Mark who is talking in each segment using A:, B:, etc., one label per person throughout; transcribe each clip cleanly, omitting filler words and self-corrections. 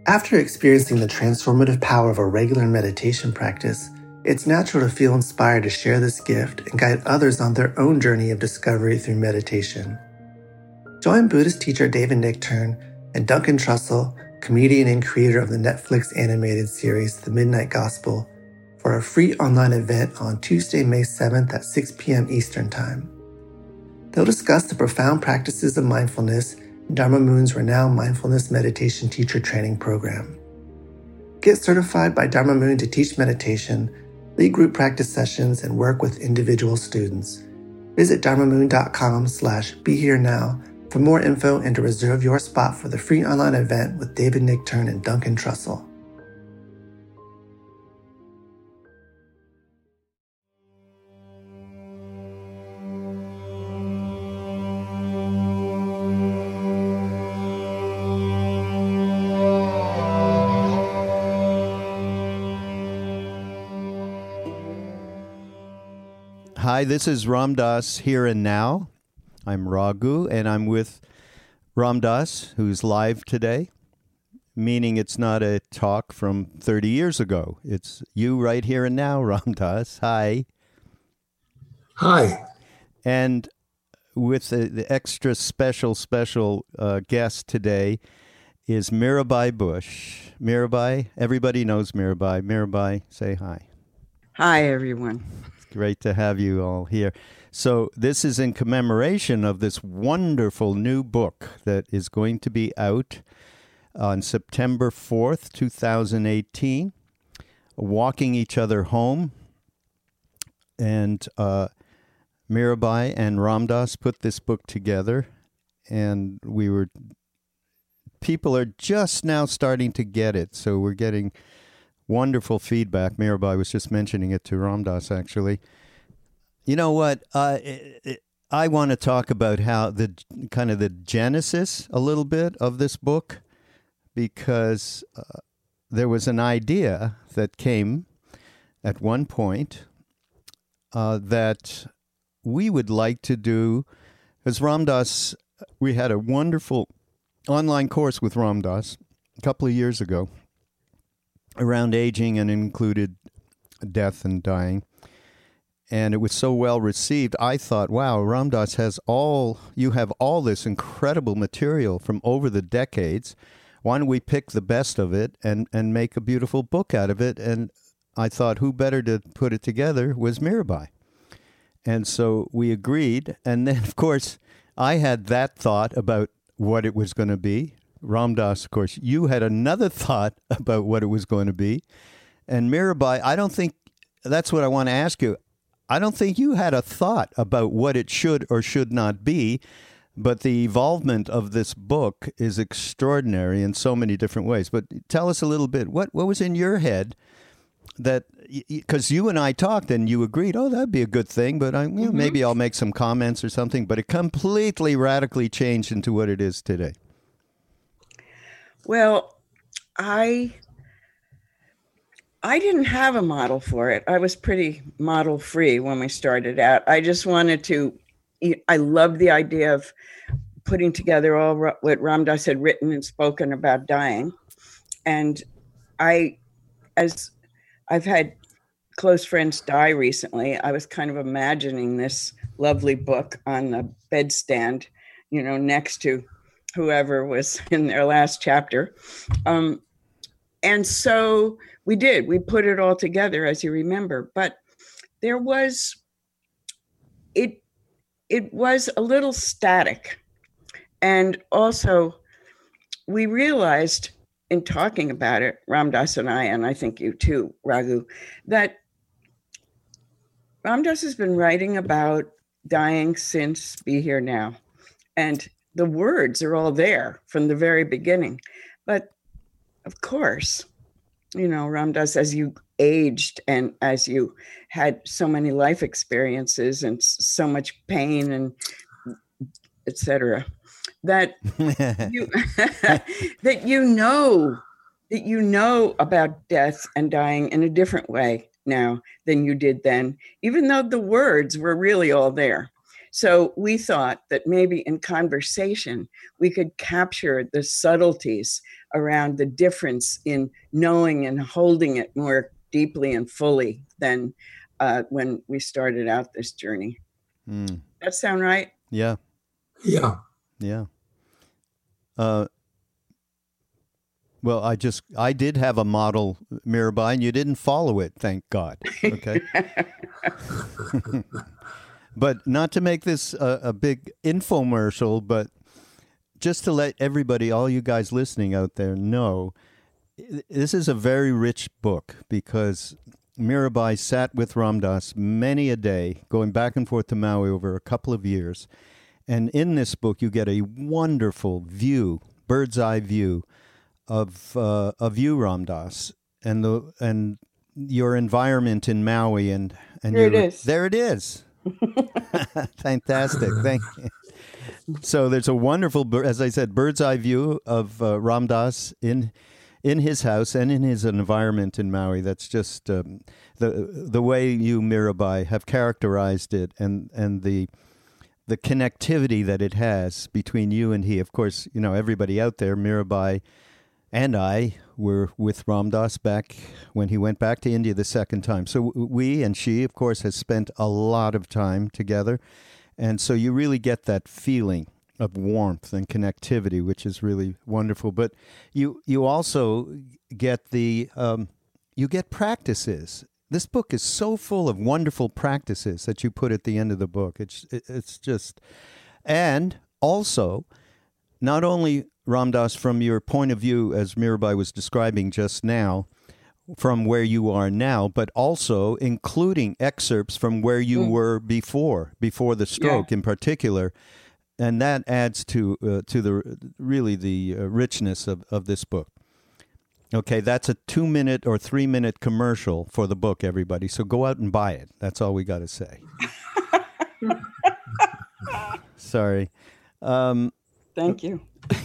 A: After experiencing the transformative power of a regular meditation practice, it's natural to feel inspired to share this gift and guide others on their own journey of discovery through meditation. Join Buddhist teacher David Nichtern and Duncan Trussell, comedian and creator of the Netflix animated series The Midnight Gospel, for a free online event on Tuesday, May 7th at 6 p.m. Eastern Time. They'll discuss the profound practices of mindfulness in Dharma Moon's renowned mindfulness meditation teacher training program. Get certified by Dharma Moon to teach meditation, lead group practice sessions, and work with individual students. Visit dharmamoon.com/beherenow for more info and to reserve your spot for the free online event with David Nichtern and Duncan Trussell.
B: Hi, this is Ram Dass Here and Now. I'm Raghu, and I'm with Ram Dass, who's live today, meaning it's not a talk from 30 years ago. It's you right here and now, Ram Dass. Hi.
C: Hi.
B: And with the extra special guest today is Mirabai Bush. Mirabai, everybody knows Mirabai. Mirabai, say hi.
D: Hi, everyone.
B: Great to have you all here. So this is in commemoration of this wonderful new book that is going to be out on September 4th, 2018, Walking Each Other Home. And Mirabai and Ram Dass put this book together, and people are just now starting to get it. So we're getting wonderful feedback. Mirabai was just mentioning it to Ram Dass, actually. You know what? I want to talk about how the genesis a little bit of this book, because there was an idea that came at one point that we would like to do, as Ram Dass, we had a wonderful online course with Ram Dass a couple of years ago around aging, and included death and dying. And it was so well received, I thought, wow, Ram Dass you have all this incredible material from over the decades. Why don't we pick the best of it and make a beautiful book out of it? And I thought, who better to put it together was Mirabai. And so we agreed. And then, of course, I had that thought about what it was going to be. Ram Dass, of course, you had another thought about what it was going to be. And Mirabai, I don't think, that's what I want to ask you. I don't think you had a thought about what it should or should not be, but the evolvement of this book is extraordinary in so many different ways. But tell us a little bit, what was in your head that, because you and I talked and you agreed, oh, that'd be a good thing, but maybe I'll make some comments or something, but it completely radically changed into what it is today.
D: Well, I didn't have a model for it. I was pretty model free when we started out. I just wanted to, I loved the idea of putting together all what Ram Dass had written and spoken about dying. And as I've had close friends die recently, I was kind of imagining this lovely book on the bedstand, next to whoever was in their last chapter. And so we put it all together, as you remember, but it was a little static. And also we realized in talking about it, Ram Dass and I think you too, Raghu, that Ram Dass has been writing about dying since Be Here Now. And the words are all there from the very beginning. But of course, Ram Dass, as you aged and as you had so many life experiences and so much pain and et cetera, that you know about death and dying in a different way now than you did then, even though the words were really all there. So we thought that maybe in conversation, we could capture the subtleties around the difference in knowing and holding it more deeply and fully than when we started out this journey. That sound right?
B: Yeah.
C: Yeah.
B: Yeah. Well, I did have a model, Mirabai, and you didn't follow it, thank God. Okay. But not to make this a big infomercial, but just to let everybody, all you guys listening out there, know, this is a very rich book because Mirabai sat with Ram Dass many a day, going back and forth to Maui over a couple of years. And in this book, you get a wonderful view, bird's eye view of you, Ram Dass, and your environment in Maui, and
D: there it is.
B: There it is. Fantastic, thank you. So there's a wonderful, as I said, bird's eye view of Ram Dass in his house and in his environment in Maui. That's just the way you, Mirabai, have characterized it, and the connectivity that it has between you and he. Of course, everybody out there, Mirabai and I were with Ram Dass back when he went back to India the second time. So we and she, of course, has spent a lot of time together. And so you really get that feeling of warmth and connectivity, which is really wonderful. But you also get you get practices. This book is so full of wonderful practices that you put at the end of the book. It's just, and also, not only, Ram Dass, from your point of view, as Mirabai was describing just now, from where you are now, but also including excerpts from where you were before the stroke in particular, and that adds to the richness of this book. Okay, that's a 2-minute or 3-minute commercial for the book, everybody. So go out and buy it. That's all we got to say. Sorry.
D: Thank you.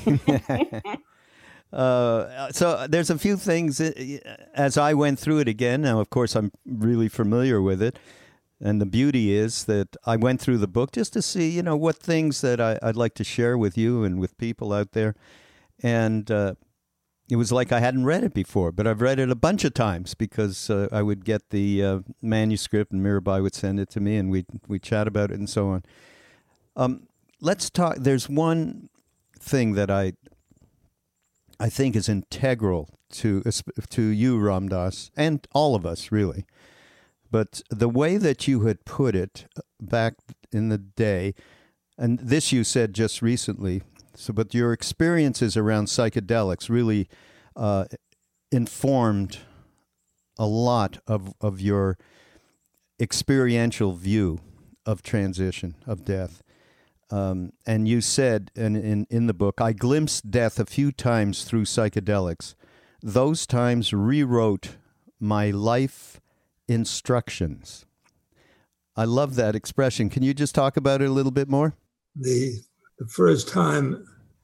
B: So there's a few things as I went through it again. Now, of course, I'm really familiar with it. And the beauty is that I went through the book just to see, what things that I'd like to share with you and with people out there. And it was like I hadn't read it before, but I've read it a bunch of times because I would get the manuscript and Mirabai would send it to me and we'd chat about it and so on. Let's talk. There's one thing that I think is integral to you, Ram Dass, and all of us, really. But the way that you had put it back in the day, and this you said just recently, but your experiences around psychedelics really informed a lot of your experiential view of transition, of death. And you said in the book, I glimpsed death a few times through psychedelics. Those times rewrote my life instructions. I love that expression. Can you just talk about it a little bit more?
C: The first time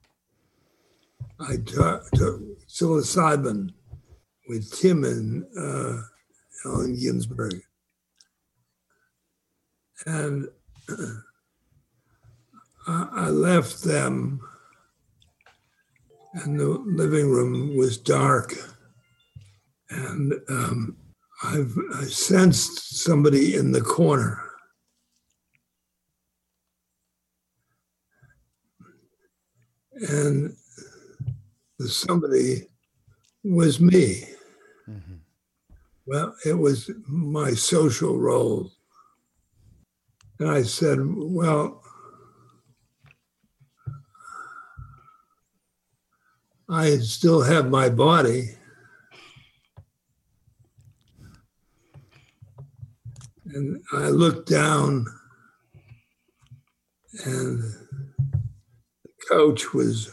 C: I took psilocybin with Tim and Allen Ginsberg, and I left them, and the living room was dark, and I sensed somebody in the corner. And the somebody was me. Mm-hmm. Well, it was my social role. And I said, well, I still have my body. And I looked down, and the couch was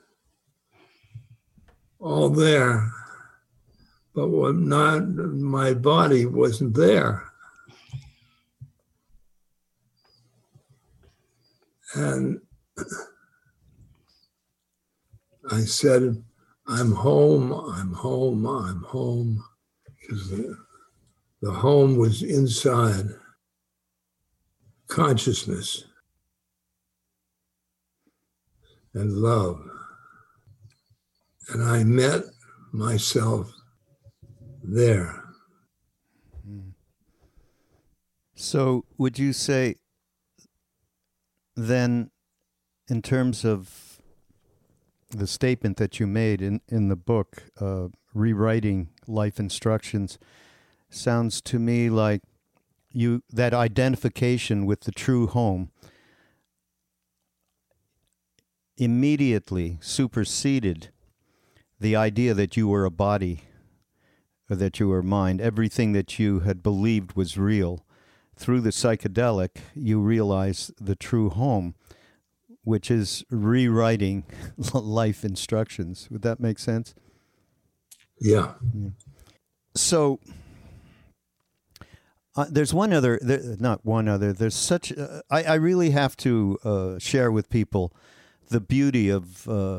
C: all there, but my body wasn't there. And I said, I'm home, I'm home, I'm home, because the home was inside consciousness. and love. And I met myself there.
B: So would you say then, in terms of the statement that you made in the book, Rewriting Life Instructions, sounds to me like that identification with the true home immediately superseded the idea that you were a body or that you were mind. Everything that you had believed was real. Through the psychedelic, you realize the true home, which is rewriting life instructions. Would that make sense?
C: Yeah.
B: So there's one other, not one other, there's such, I really have to share with people the beauty of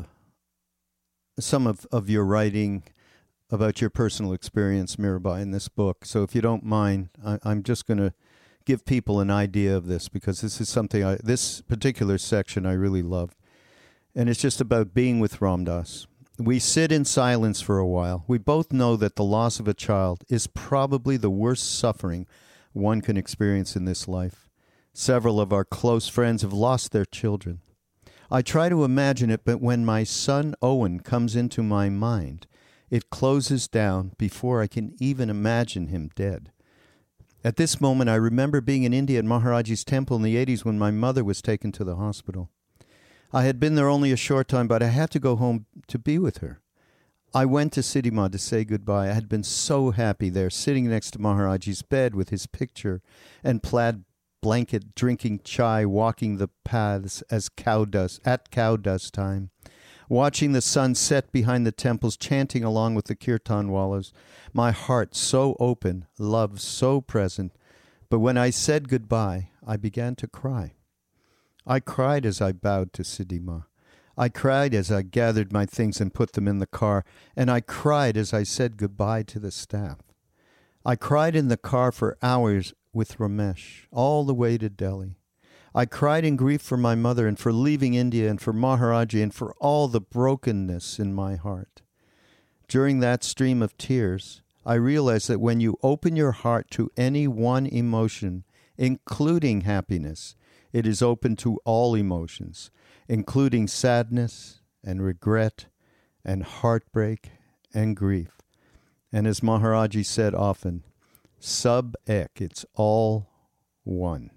B: some of your writing about your personal experience, Mirabai, in this book. So if you don't mind, I'm just going to give people an idea of this, because this is something this particular section I really love. And it's just about being with Ram Dass. We sit in silence for a while. We both know that the loss of a child is probably the worst suffering one can experience in this life. Several of our close friends have lost their children. I try to imagine it, but when my son Owen comes into my mind, it closes down before I can even imagine him dead. At this moment, I remember being in India at Maharaji's temple in the 80s when my mother was taken to the hospital. I had been there only a short time, but I had to go home to be with her. I went to Siddhi Ma to say goodbye. I had been so happy there, sitting next to Maharaji's bed with his picture and plaid blanket, drinking chai, walking the paths at cow dust time, watching the sun set behind the temples, chanting along with the kirtanwalas, my heart so open, love so present. But when I said goodbye, I began to cry. I cried as I bowed to Siddhi Ma. I cried as I gathered my things and put them in the car, and I cried as I said goodbye to the staff. I cried in the car for hours with Ramesh, all the way to Delhi. I cried in grief for my mother and for leaving India and for Maharaji and for all the brokenness in my heart. During that stream of tears, I realized that when you open your heart to any one emotion, including happiness, it is open to all emotions, including sadness and regret and heartbreak and grief. And as Maharaji said often, sub ek, it's all one.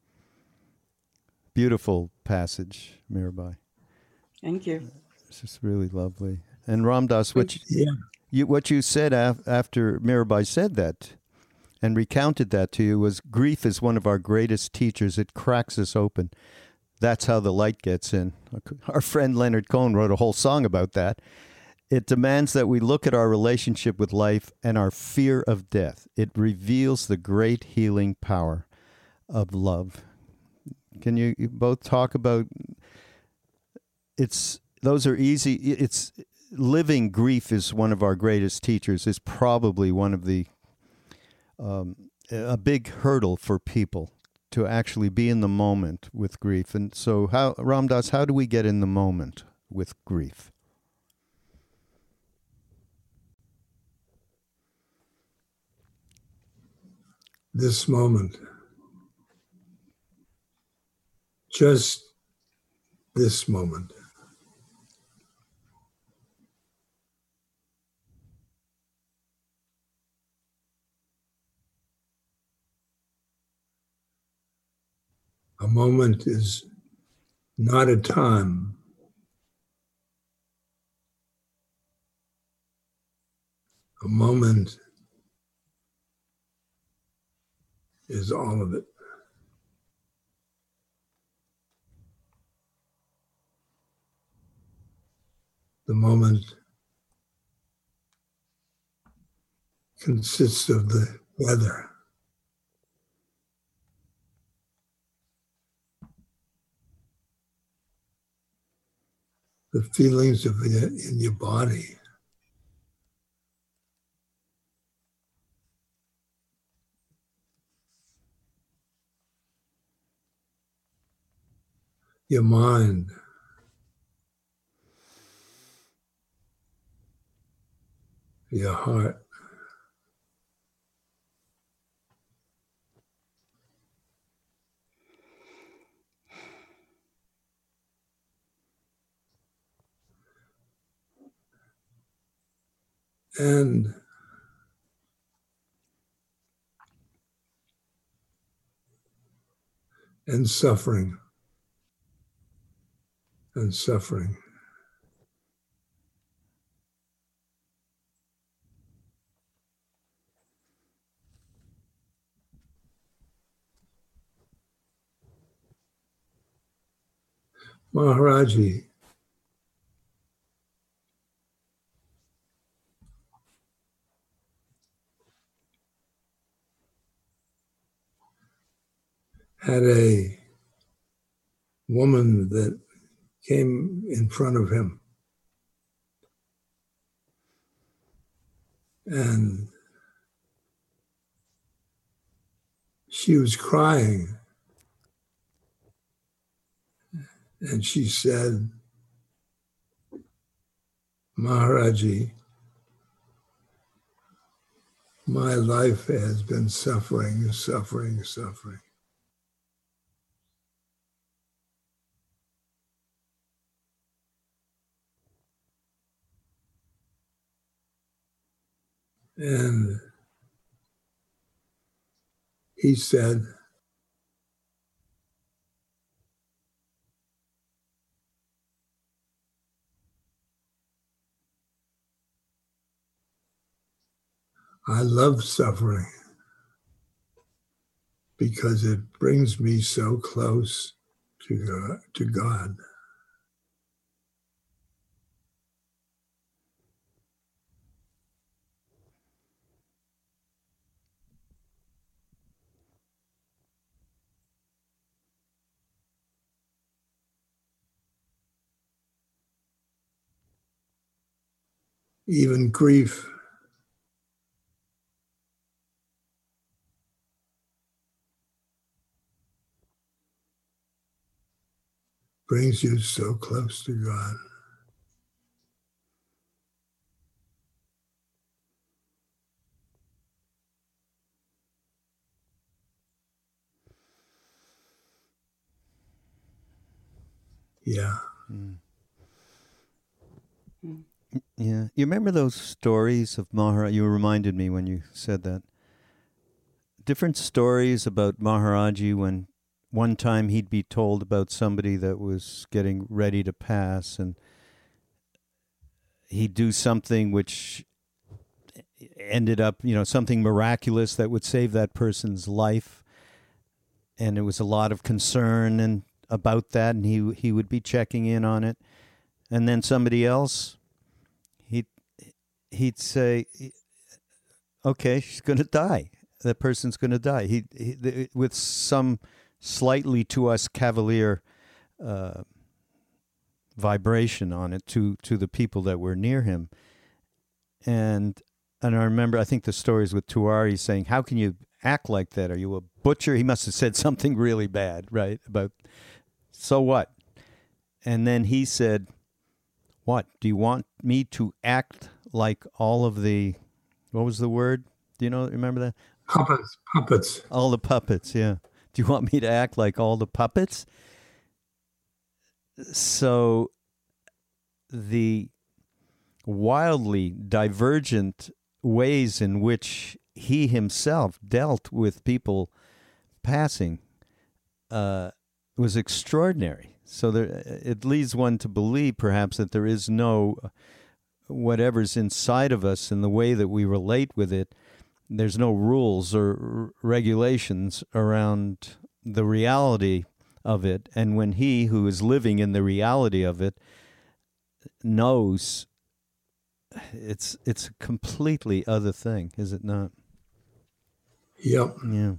B: Beautiful passage, Mirabai.
D: Thank you.
B: It's just really lovely. And Ram Dass, what you said after Mirabai said that and recounted that to you was grief is one of our greatest teachers. It cracks us open. That's how the light gets in. Our friend Leonard Cohen wrote a whole song about that. It demands that we look at our relationship with life and our fear of death. It reveals the great healing power of love. Can you both talk about those are easy. It's living grief is one of our greatest teachers, is probably one of the a big hurdle for people to actually be in the moment with grief. And so Ram Dass, how do we get in the moment with grief?
C: This moment. Just this moment. A moment is not a time. A moment is all of it. The moment consists of the weather. The feelings of it in your body. Your mind. your heart. And suffering. And suffering. Maharaji had a woman that came in front of him, and she was crying, and she said, Maharaji, my life has been suffering, suffering, suffering. And he said, I love suffering because it brings me so close to God. Even grief brings you so close to God. Yeah.
B: Mm. Yeah. You remember those stories of Maharaji? You reminded me when you said that. Different stories about Maharaji when one time he'd be told about somebody that was getting ready to pass, and he'd do something which ended up, something miraculous that would save that person's life. And there was a lot of concern and about that, and he would be checking in on it. And then somebody else, he'd say, okay, she's going to die. That person's going to die. He with some slightly to us cavalier vibration on it to the people that were near him. And I remember, I think the stories with Tiwari saying, how can you act like that? Are you a butcher? He must have said something really bad, right? About, so what? And then he said, what? Do you want me to act like all of the, what was the word? Do you remember that?
C: Puppets.
B: All the puppets, yeah. Do you want me to act like all the puppets? So the wildly divergent ways in which he himself dealt with people passing was extraordinary. So it leads one to believe, perhaps, that there is no whatever's inside of us and the way that we relate with it. There's no rules or regulations around the reality of it. And when he who is living in the reality of it knows, it's a completely other thing, is it not?
C: Yep.
B: Yeah.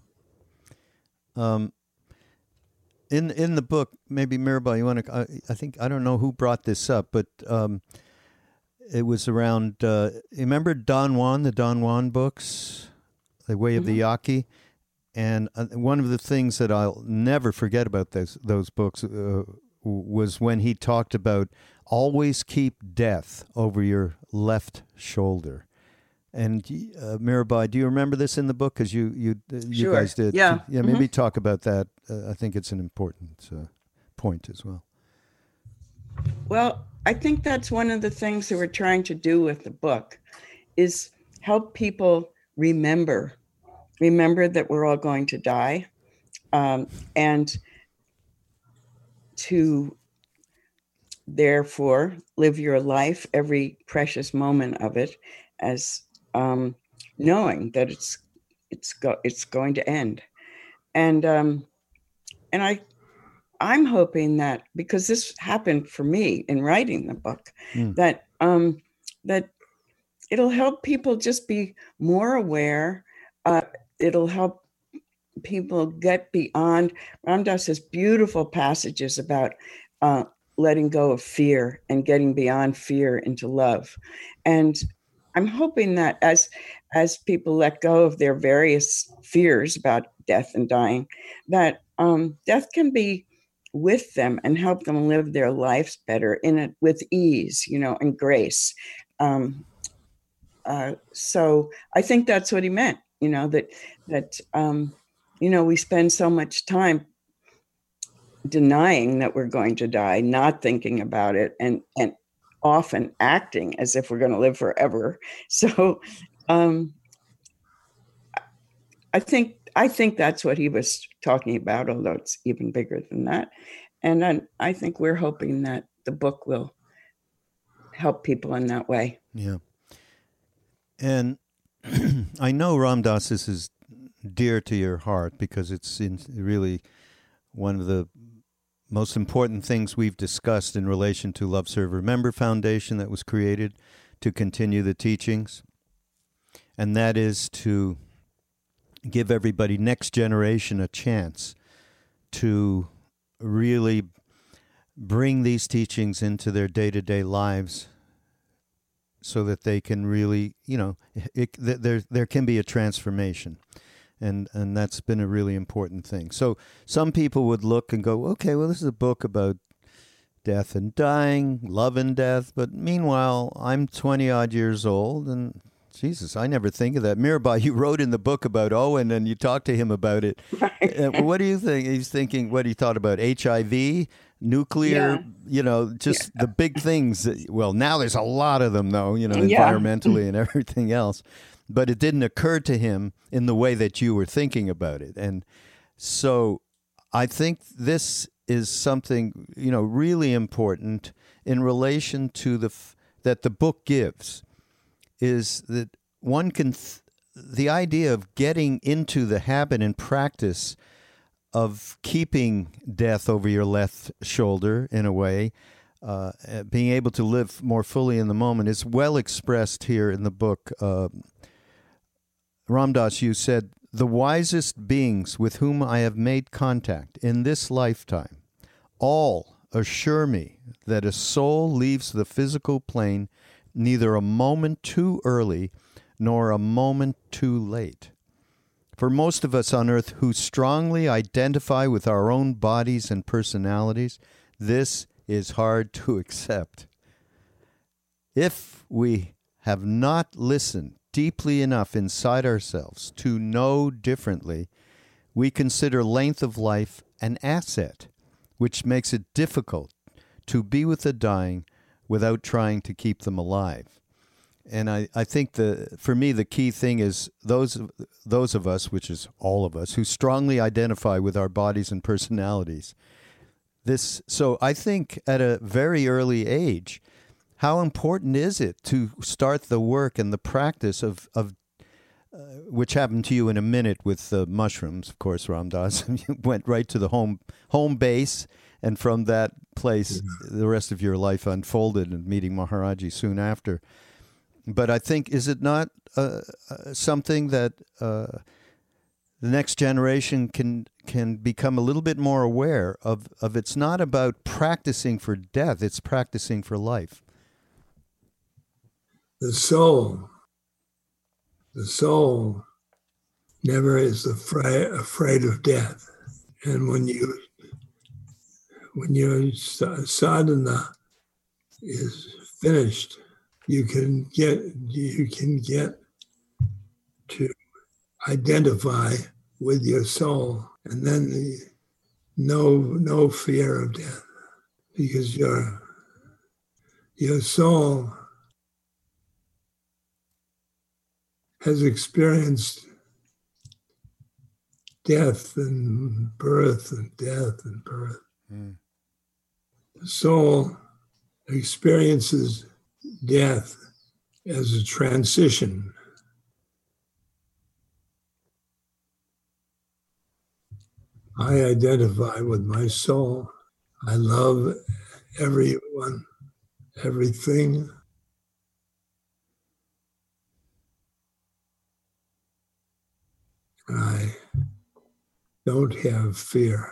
B: In the book, maybe Mirabai, you want to? I think I don't know who brought this up, but it was around. You remember Don Juan, the Don Juan books, The Way of the Yaqui, and one of the things that I'll never forget about those books was when he talked about always keep death over your left shoulder. And Mirabai, do you remember this in the book? Because you
D: Sure.
B: guys did.
D: Yeah.
B: Yeah. Maybe talk about that. I think it's an important point as well.
D: Well, I think that's one of the things that we're trying to do with the book is help people remember that we're all going to die, and to therefore live your life, every precious moment of it, as knowing that it's going to end. And I'm hoping that, because this happened for me in writing the book, that it'll help people just be more aware. It'll help people get beyond. Ram Dass has beautiful passages about letting go of fear and getting beyond fear into love. And I'm hoping that as people let go of their various fears about death and dying, that death can be with them and help them live their lives better with ease, and grace. So I think that's what he meant, that we spend so much time denying that we're going to die, not thinking about it, and often acting as if we're going to live forever. So I think that's what he was talking about, although it's even bigger than that. And I think we're hoping that the book will help people in that way.
B: Yeah. And I know Ram Dass, this is dear to your heart because it's really one of the most important things we've discussed in relation to Love Serve Remember Foundation that was created to continue the teachings. And that is to give everybody, next generation, a chance to really bring these teachings into their day-to-day lives so that they can really, there can be a transformation. And that's been a really important thing. So some people would look and go, okay, well, this is a book about death and dying, love and death. But meanwhile, I'm 20-odd years old, and Jesus, I never think of that. Mirabai, you wrote in the book about Owen, and you talked to him about it. Right. What do you think? He's thinking, what he thought about HIV, nuclear, the big things. Well, now there's a lot of them, though, environmentally and everything else. But it didn't occur to him in the way that you were thinking about it. And so I think this is something, really important in relation to that the book gives, is that one can, the idea of getting into the habit and practice of keeping death over your left shoulder, in a way, being able to live more fully in the moment, is well expressed here in the book. Ram Dass, you said, "The wisest beings with whom I have made contact in this lifetime all assure me that a soul leaves the physical plane neither a moment too early nor a moment too late. For most of us on earth who strongly identify with our own bodies and personalities, this is hard to accept. If we have not listened deeply enough inside ourselves to know differently, we consider length of life an asset, which makes it difficult to be with the dying without trying to keep them alive." And I think for me, the key thing is those of us, which is all of us, who strongly identify with our bodies and personalities. So I think at a very early age, how important is it to start the work and the practice of which happened to you in a minute with the mushrooms, of course, Ram Dass. You went right to the home base, and from that place, the rest of your life unfolded, and meeting Maharaji soon after. But I think, is it not something that the next generation can become a little bit more aware of? It's not about practicing for death; it's practicing for life.
C: The soul never is afraid of death, and when your sadhana is finished, you can get to identify with your soul, and then no fear of death, because your soul has experienced death and birth and death and birth. Mm. The soul experiences death as a transition. I identify with my soul. I love everyone, everything. I don't have fear.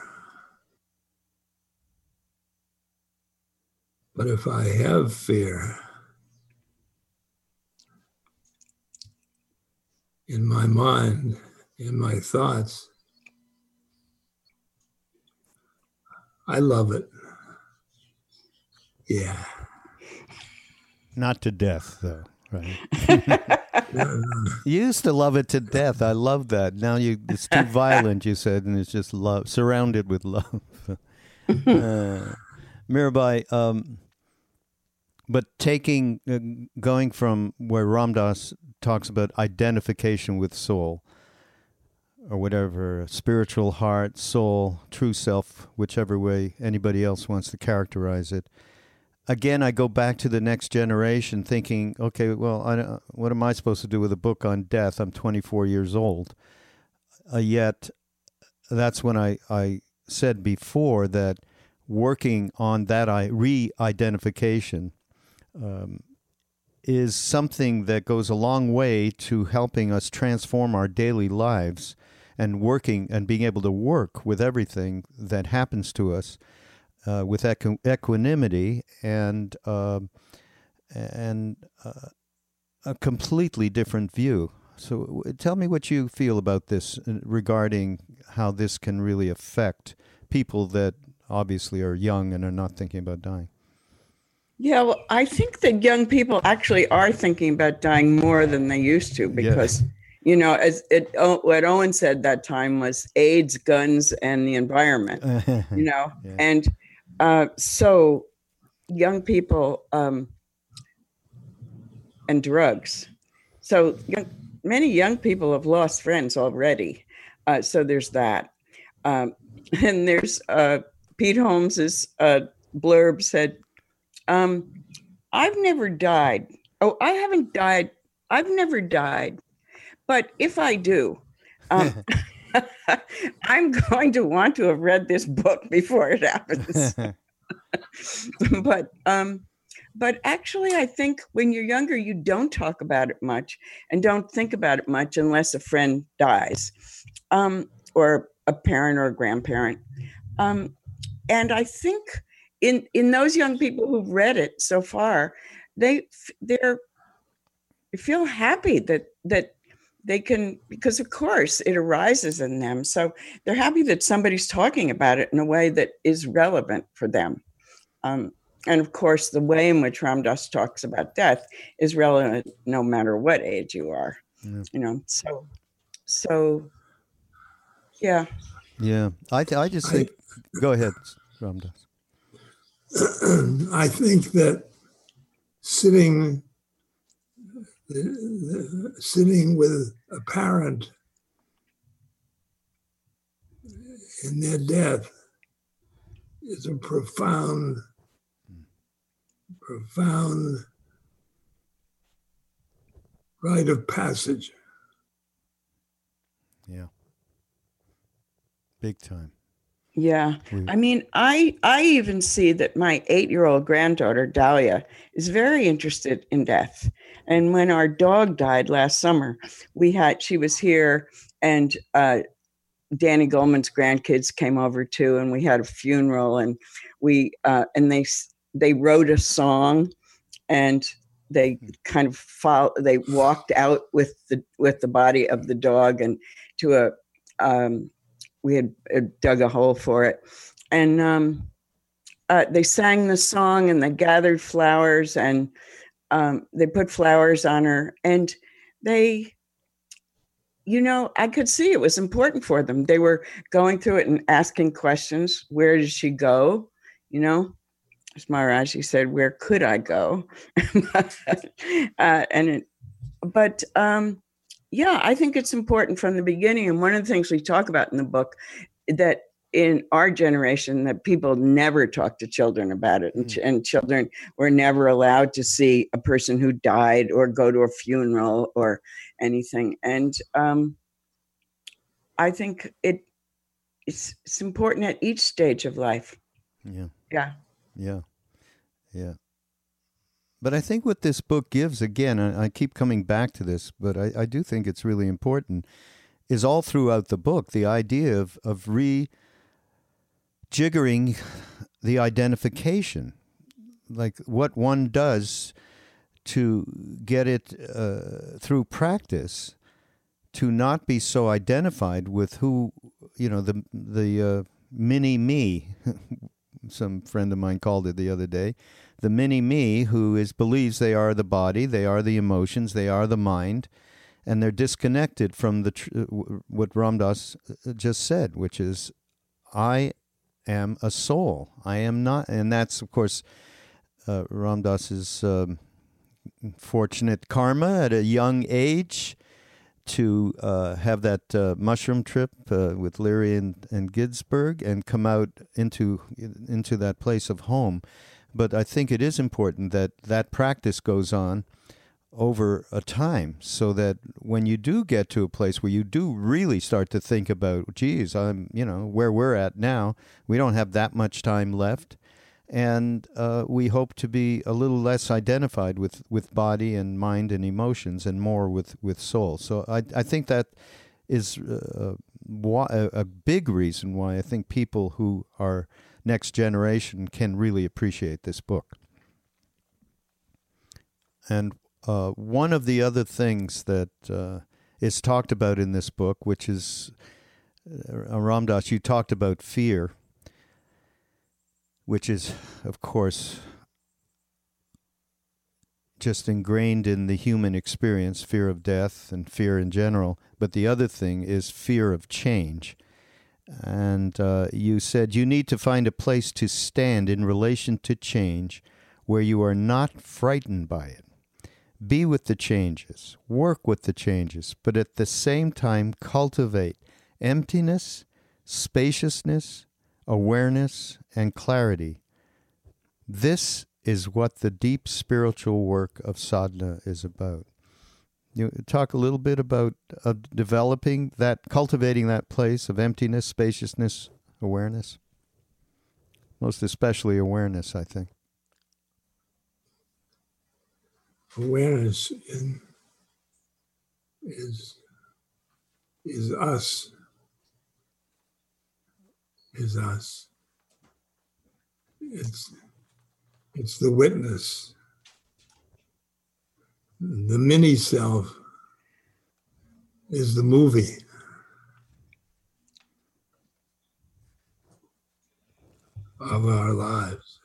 C: But if I have fear in my mind, in my thoughts, I love it. Yeah.
B: Not to death, though, right? You used to love it to death. I love that. Now it's too violent, you said, and it's just love, surrounded with love. Mirabai, but going from where Ram Dass talks about identification with soul, or whatever, spiritual heart, soul, true self, whichever way anybody else wants to characterize it. Again, I go back to the next generation thinking, okay, well, what am I supposed to do with a book on death? I'm 24 years old. Yet, that's when I said before that working on that re-identification is something that goes a long way to helping us transform our daily lives and working and being able to work with everything that happens to us with equanimity and a completely different view. So tell me what you feel about this regarding how this can really affect people that obviously are young and are not thinking about dying.
D: Yeah, well, I think that young people actually are thinking about dying more than they used to because, you know, what Owen said that time was AIDS, guns, and the environment, you know, and so young people and drugs. So many young people have lost friends already. So there's that. And there's Pete Holmes's blurb said, I've never died. Oh, I haven't died. I've never died. But if I do, I'm going to want to have read this book before it happens. But actually, I think when you're younger, you don't talk about it much and don't think about it much unless a friend dies, or a parent or a grandparent. And I think in those young people who've read it so far, they feel happy that they can, because of course it arises in them. So they're happy that somebody's talking about it in a way that is relevant for them. And of course, the way in which Ram Dass talks about death is relevant no matter what age you are. You know, so yeah.
B: Yeah, I just think. Go ahead, Ram Dass.
C: I think that sitting with a parent in their death is a profound rite of passage.
B: Yeah. Big time.
D: Yeah. I mean, I even see that my 8-year-old granddaughter, Dahlia, is very interested in death. And when our dog died last summer, she was here, and Danny Goldman's grandkids came over too, and we had a funeral, and they wrote a song, and they kind of they walked out with the body of the dog and to we had dug a hole for it, and they sang the song, and they gathered flowers, and they put flowers on her, and they I could see it was important for them. They were going through it and asking questions. Where did she go? As Maharaji said, where could I go? Yeah, I think it's important from the beginning. And one of the things we talk about in the book, that in our generation, that people never talk to children about it. And children were never allowed to see a person who died or go to a funeral or anything. And I think it's important at each stage of life.
B: Yeah.
D: Yeah.
B: Yeah. Yeah. But I think what this book gives, again, I keep coming back to this, but I do think it's really important, is all throughout the book, the idea of rejiggering the identification, like what one does to get it through practice, to not be so identified with who, the mini me. Some friend of mine called it the other day. The mini me who believes they are the body, they are the emotions, they are the mind, and they're disconnected from what Ram Dass just said, which is, I am a soul. I am not, and that's, of course, Ram Dass's fortunate karma at a young age to have that mushroom trip with Leary and Ginsberg and come out into that place of home. But I think it is important that practice goes on over a time, so that when you do get to a place where you do really start to think about, geez, I'm, where we're at now, we don't have that much time left. And we hope to be a little less identified with body and mind and emotions and more with soul. So I think that is a big reason why I think people who are next generation can really appreciate this book. And one of the other things that is talked about in this book, which is, Ram Dass, you talked about fear, which is, of course, just ingrained in the human experience, fear of death and fear in general. But the other thing is fear of change. And you said you need to find a place to stand in relation to change where you are not frightened by it. Be with the changes, work with the changes, but at the same time cultivate emptiness, spaciousness, awareness, and clarity. This is what the deep spiritual work of sadhana is about. You talk a little bit about developing that, cultivating that place of emptiness, spaciousness, awareness. Most especially awareness, I think.
C: Awareness is us. Is us. It's the witness. The mini self is the movie. Of our lives.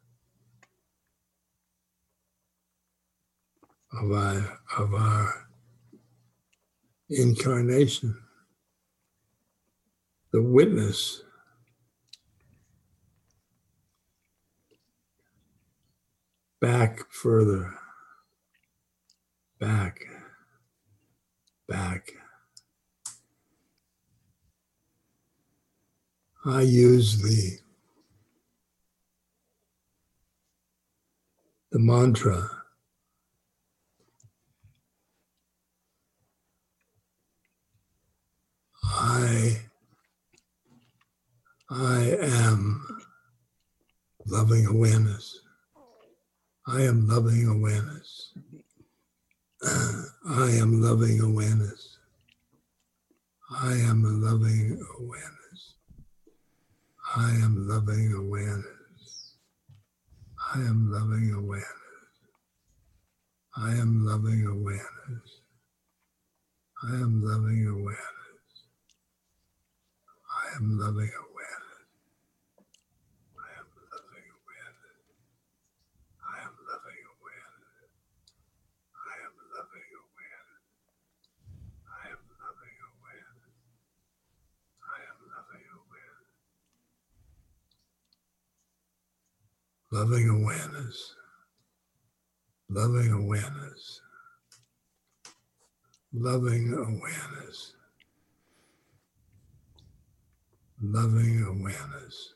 C: Of our incarnation. The witness. Back further. Back. I use the mantra. I am loving awareness. I am loving awareness. I am loving awareness. I am loving awareness. I am loving awareness. I am loving awareness. I am loving awareness. I am loving awareness. I am loving awareness. loving awareness, loving awareness, loving awareness, loving awareness.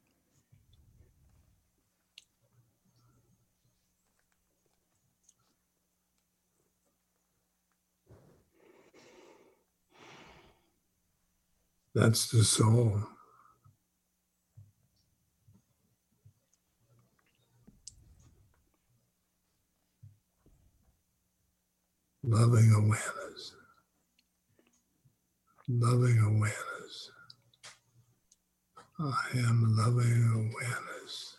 C: That's the soul. Loving awareness. Loving awareness. I am loving awareness.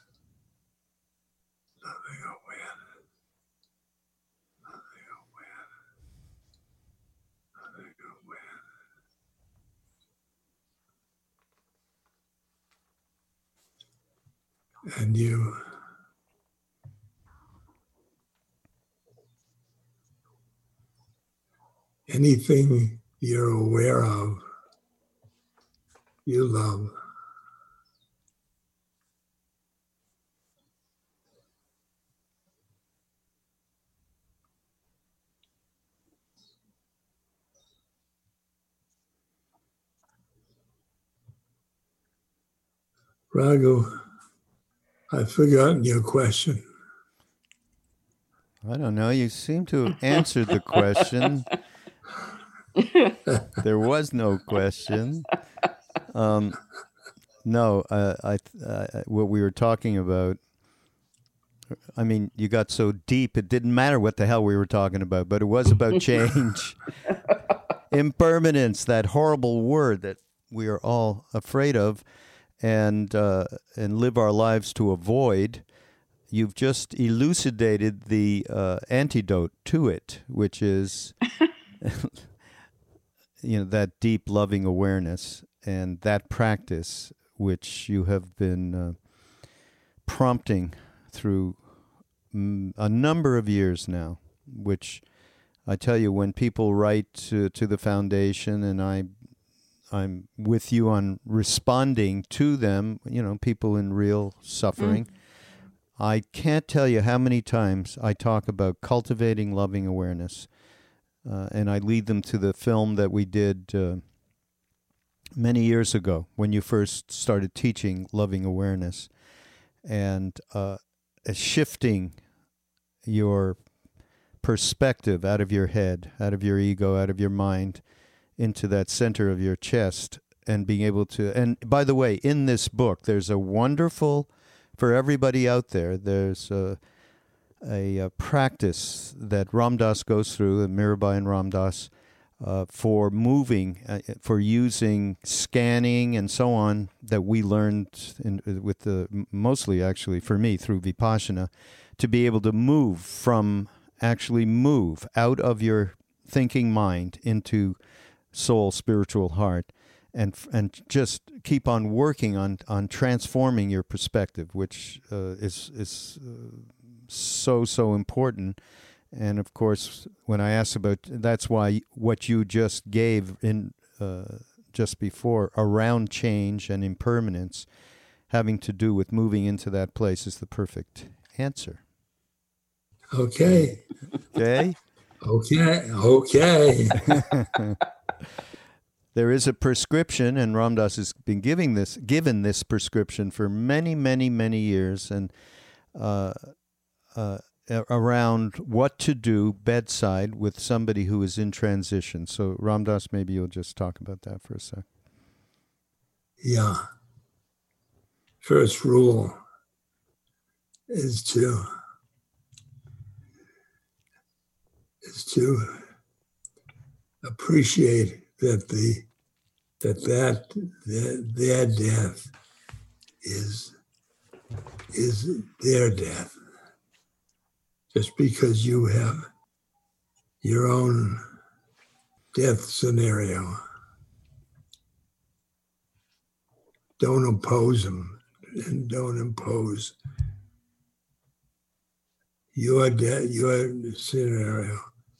C: Loving awareness. Loving awareness. Loving awareness. And you anything you're aware of, you love. Raghu, I've forgotten your question.
B: I don't know. You seem to have answered the question. There was no question. No, what we were talking about, I mean, you got so deep, it didn't matter what the hell we were talking about, but it was about change. Impermanence, that horrible word that we are all afraid of and live our lives to avoid. You've just elucidated the antidote to it, which is, that deep loving awareness and that practice, which you have been prompting through a number of years now, which I tell you, when people write to the foundation, and I'm with you on responding to them, people in real suffering. I can't tell you how many times I talk about cultivating loving awareness, and I lead them to the film that we did many years ago when you first started teaching loving awareness, and shifting your perspective out of your head, out of your ego, out of your mind, into that center of your chest, and being able to, and by the way, in this book, there's a wonderful, for everybody out there, there's a practice that Ram Dass goes through, Mirabai and Ram Dass, for moving, for using scanning and so on, that we learned mostly actually for me through Vipassana, to be able to move out of your thinking mind into soul, spiritual heart, and just keep on working on transforming your perspective, which is so important. And of course, when I asked about, that's why what you just gave in just before around change and impermanence, having to do with moving into that place, is the perfect answer.
C: Okay.
B: Okay.
C: Okay.
B: There is a prescription, and Ram Dass has been given this prescription for many, many, many years, and around what to do bedside with somebody who is in transition. So Ram Dass, maybe you'll just talk about that for a sec.
C: Yeah. First rule is to appreciate that their death is their death. Just because you have your own death scenario, don't oppose them, and don't impose your scenario.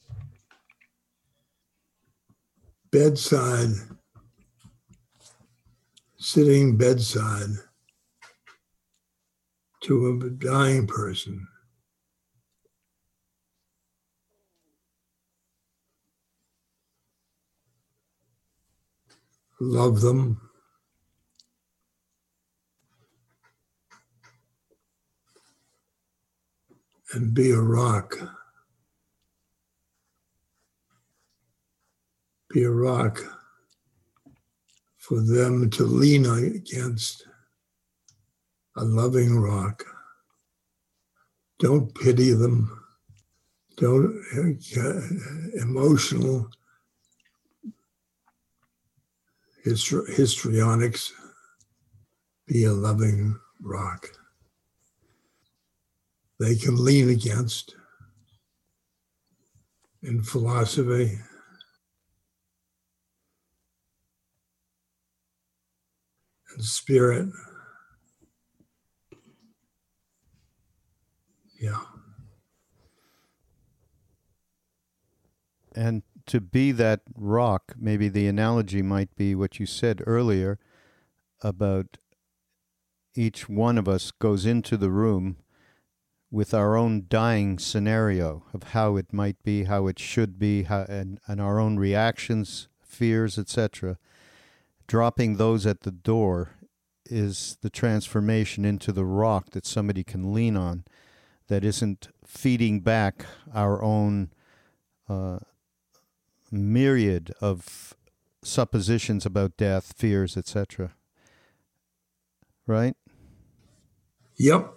C: Bedside, sitting bedside, to a dying person. Love them. And be a rock. Be a rock for them to lean against, a loving rock. Don't pity them. Don't emotional histrionics. Be a loving rock they can lean against in philosophy. And spirit. Yeah.
B: And to be that rock, maybe the analogy might be what you said earlier about each one of us goes into the room with our own dying scenario of how it might be, how it should be, and our own reactions, fears, etc. Dropping those at the door is the transformation into the rock that somebody can lean on, that isn't feeding back our own myriad of suppositions about death, fears, etc. Right?
C: Yep.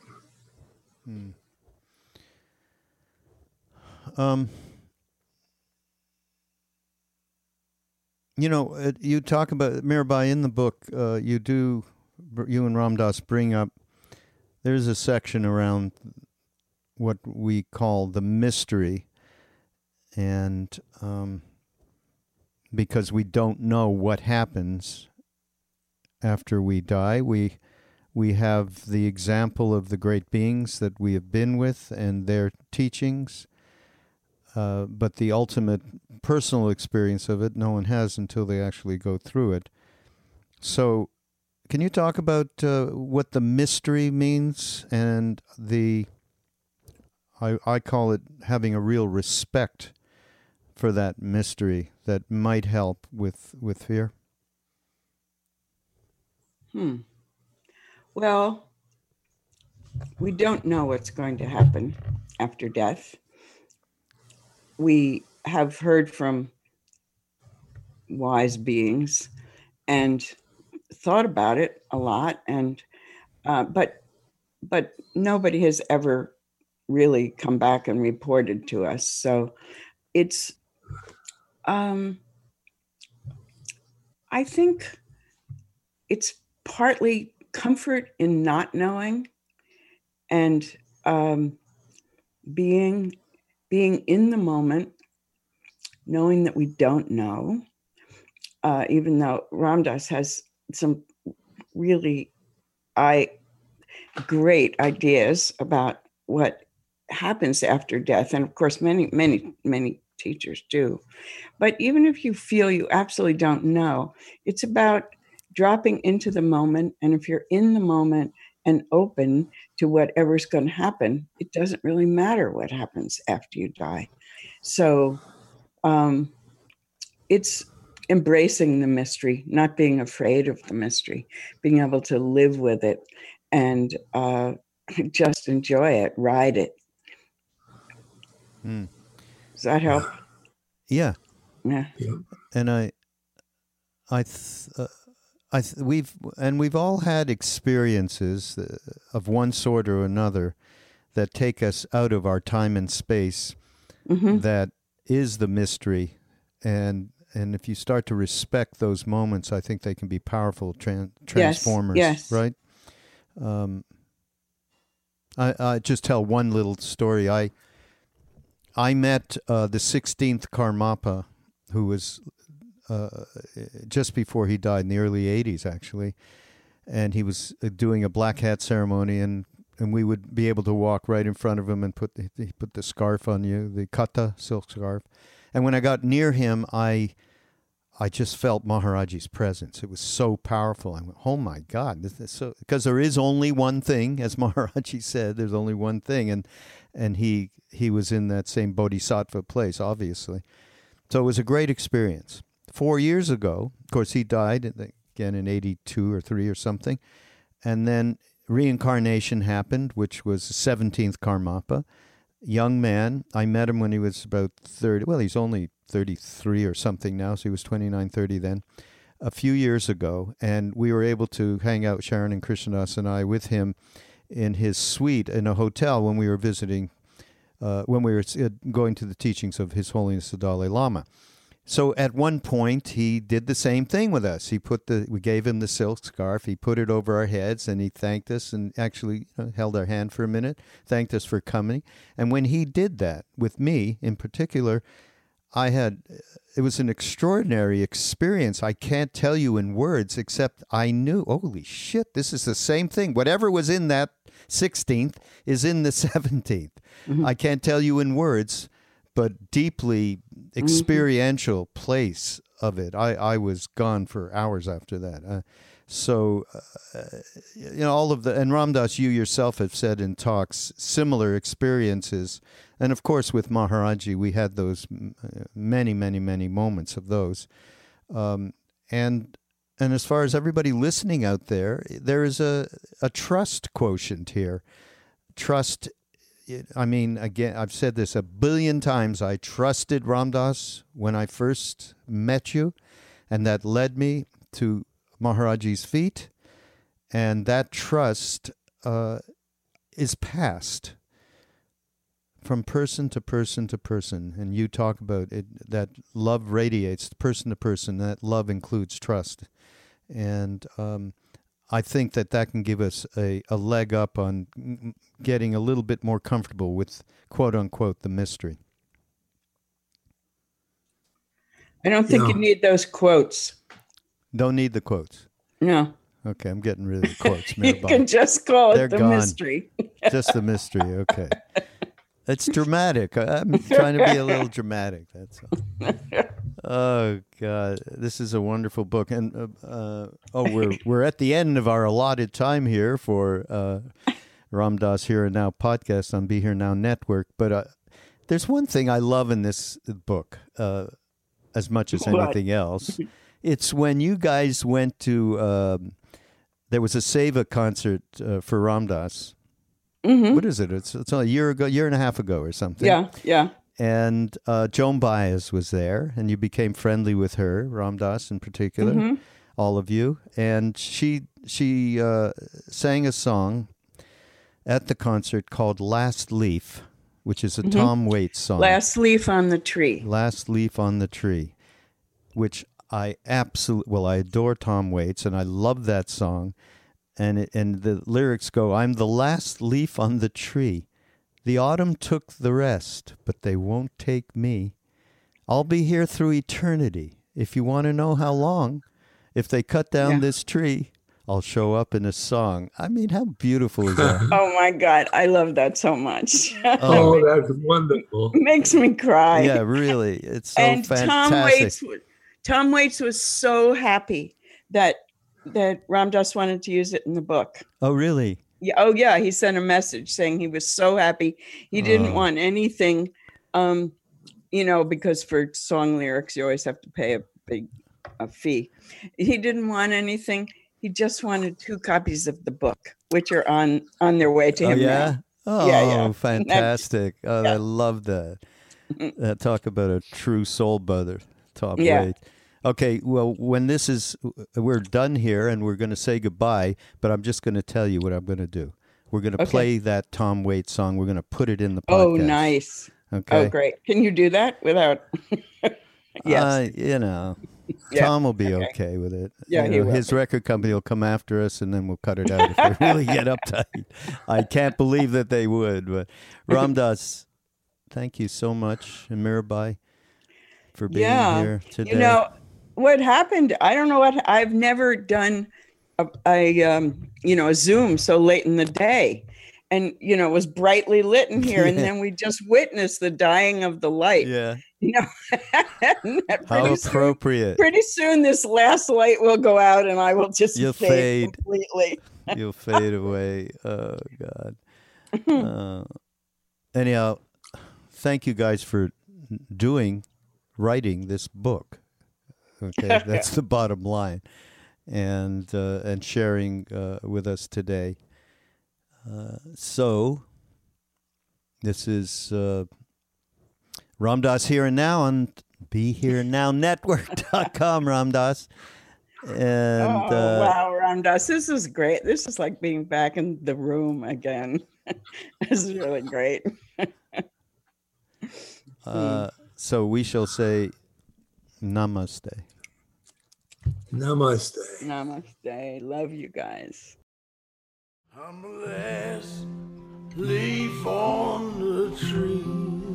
B: You know, you talk about, Mirabai, in the book, you and Ram Dass bring up, there's a section around what we call the mystery, and because we don't know what happens after we die, we have the example of the great beings that we have been with and their teachings, but the ultimate personal experience of it, no one has until they actually go through it. So can you talk about what the mystery means, and I call it having a real respect for that mystery that might help with fear?
D: Well, we don't know what's going to happen after death. We have heard from wise beings and thought about it a lot, and but nobody has ever really come back and reported to us. So it's I think it's partly comfort in not knowing, and being in the moment, knowing that we don't know, even though Ram Dass has some really great ideas about what happens after death. And of course, many teachers do. But even if you feel you absolutely don't know, it's about dropping into the moment. And if you're in the moment and open to whatever's going to happen, it doesn't really matter what happens after you die. So it's embracing the mystery, not being afraid of the mystery, being able to live with it and just enjoy it, ride it. Does that help?
B: Yeah.
D: Yeah.
B: And we've all had experiences of one sort or another that take us out of our time and space. That is the mystery, and if you start to respect those moments, I think they can be powerful transformers.
D: Yes.
B: Right? I just tell one little story. I met the 16th Karmapa, who was just before he died in the early 80s, actually. And he was doing a black hat ceremony, and we would be able to walk right in front of him and he put the scarf on you, the kata, silk scarf. And when I got near him, I I just felt Maharaji's presence. It was so powerful. I went, oh my God, this is so, because there is only one thing, as Maharaji said, there's only one thing. And he was in that same bodhisattva place, obviously. So it was a great experience. 4 years ago, of course, he died again in 82 or 3 or something. And then reincarnation happened, which was the 17th Karmapa. Young man. I met him when he was about 30. Well, he's only 33 or something now, so he was 29, 30 then, a few years ago. And we were able to hang out, Sharon and Krishnadas and I, with him in his suite in a hotel when we were visiting, when we were going to the teachings of His Holiness the Dalai Lama. So at one point, he did the same thing with us. We gave him the silk scarf. He put it over our heads, and he thanked us and actually held our hand for a minute, thanked us for coming. And when he did that, with me in particular, it was an extraordinary experience. I can't tell you in words, except I knew, holy shit, this is the same thing. Whatever was in that 16th is in the 17th. Mm-hmm. I can't tell you in words, but deeply experiential place of it. I was gone for hours after that. All of and Ram Dass, you yourself have said in talks, similar experiences. And of course, with Maharaji, we had those many, many, many moments of those. And as far as everybody listening out there is a trust quotient here. Trust. I mean, again, I've said this a billion times. I trusted Ram Dass when I first met you, and that led me to Maharaji's feet. And that trust is passed from person to person to person. And you talk about it, that love radiates person to person. That love includes trust. And I think that can give us a leg up on getting a little bit more comfortable with, quote unquote, the mystery.
D: I don't think you need those quotes.
B: Don't need the quotes.
D: No.
B: Okay, I'm getting rid of the quotes.
D: You can just call it the
B: gone.
D: Mystery.
B: Just the mystery. Okay. It's dramatic. I'm trying to be a little dramatic. That's all. Oh God, this is a wonderful book, and we're at the end of our allotted time here for Ram Dass Here and Now podcast on Be Here Now Network. But there's one thing I love in this book, as much as anything else. It's when you guys went to there was a Seva concert for Ram Dass. Mm-hmm. What is it? It's a year and a half ago or something.
D: Yeah.
B: And Joan Baez was there, and you became friendly with her, Ram Dass in particular, all of you. And she sang a song at the concert called Last Leaf, which is a Tom Waits song.
D: Last Leaf on the Tree.
B: Last Leaf on the Tree, which I adore Tom Waits, and I love that song. And the lyrics go, I'm the last leaf on the tree. The autumn took the rest, but they won't take me. I'll be here through eternity. If you want to know how long, if they cut down this tree, I'll show up in a song. I mean, how beautiful is that?
D: Oh, my God. I love that so much.
C: Oh, that's wonderful.
D: It makes me cry.
B: Yeah, really. It's so fantastic.
D: Tom Waits was so happy that Ram Dass wanted to use it in the book.
B: Oh, really?
D: Yeah. Oh, yeah. He sent a message saying he was so happy. He didn't want anything, because for song lyrics, you always have to pay a big fee. He didn't want anything. He just wanted 2 copies of the book, which are on their way to him now.
B: Oh,
D: yeah.
B: Fantastic. I love that. Talk about a true soul brother, Tom Waits. Okay, well, when we're done here and we're going to say goodbye, but I'm just going to tell you what I'm going to do. We're going to play that Tom Waits song. We're going to put it in the podcast.
D: Oh, nice.
B: Okay.
D: Oh, great. Can you do that without? Yes.
B: Tom will be okay with it.
D: Yeah, he will.
B: His record company will come after us, and then we'll cut it out if they really get uptight. I can't believe that they would. But Ram Dass, thank you so much, and Mirabai, for being here today.
D: What happened? I don't know I've never done a Zoom so late in the day, and it was brightly lit in here, and then we just witnessed the dying of the light.
B: Yeah. How appropriate.
D: Pretty soon this last light will go out and I will just fade completely.
B: You'll fade away. Oh, God. Anyhow, thank you guys for writing this book. Okay, that's the bottom line. And sharing with us today. So this is Ram Dass Here and Now on BeHereNowNetwork.com, Ram Dass. And
D: wow, Ram Dass, this is great. This is like being back in the room again. This is really great.
B: So we shall say namaste.
C: Namaste.
D: Namaste. Love you guys.
E: I'm the last leaf on the tree.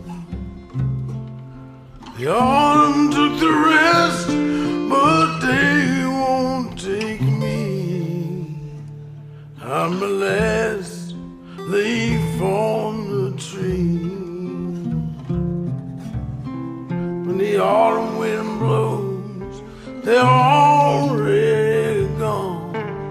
E: The autumn took the rest, but they won't take me. I'm the last leaf on the tree. When the autumn wind blows, they're already gone.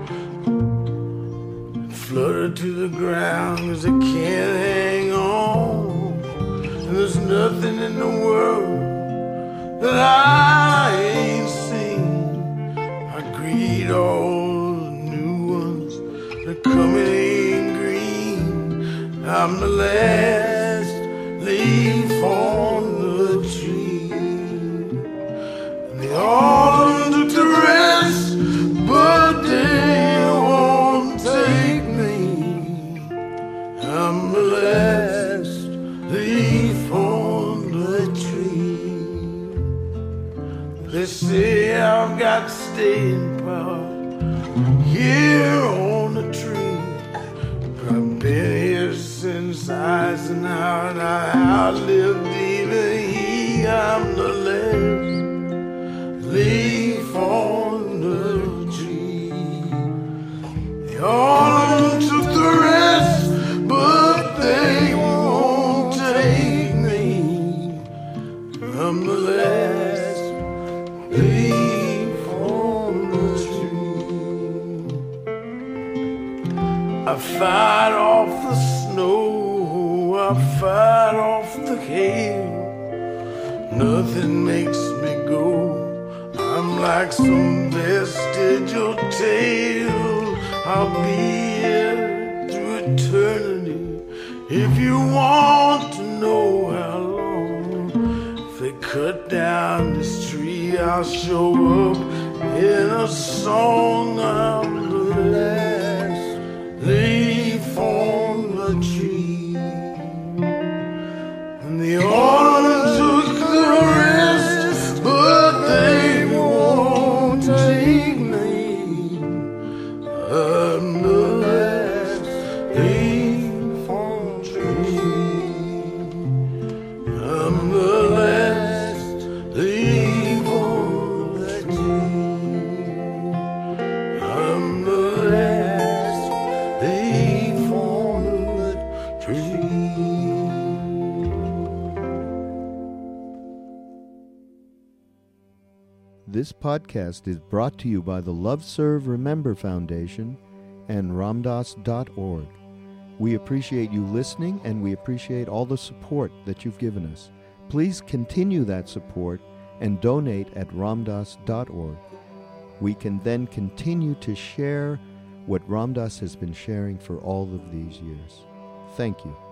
E: Flutter to the ground 'cause they can't hang on. And there's nothing in the world that I ain't seen. I greet all the new ones that coming in green. I'm the last leaf on the tree. And the autumn took the rest, but they won't take me. I'm the last leaf on the tree. They say I've got staying power here on the tree. I've been here since Eisenhower, and I outlived even he. I'm the last leaf on the tree. The autumn took the rest, but they won't take me. I'm the last leaf on the tree. I fight off the snow, I fight off the hail. Nothing makes me go. I'm like some vestigial tale. I'll be here through eternity. If you want to know how long, if they cut down this tree, I'll show up in a song. I'm the last leaf on the tree. And the autumn took the rest, but they won't take me. I'm the last leaf on the tree. I'm the last leaf on the tree. I'm the last leaf on the tree.
B: This podcast is brought to you by the Love Serve Remember Foundation and ramdass.org. We appreciate you listening, and we appreciate all the support that you've given us. Please continue that support and donate at ramdass.org. We can then continue to share what Ram Dass has been sharing for all of these years. Thank you.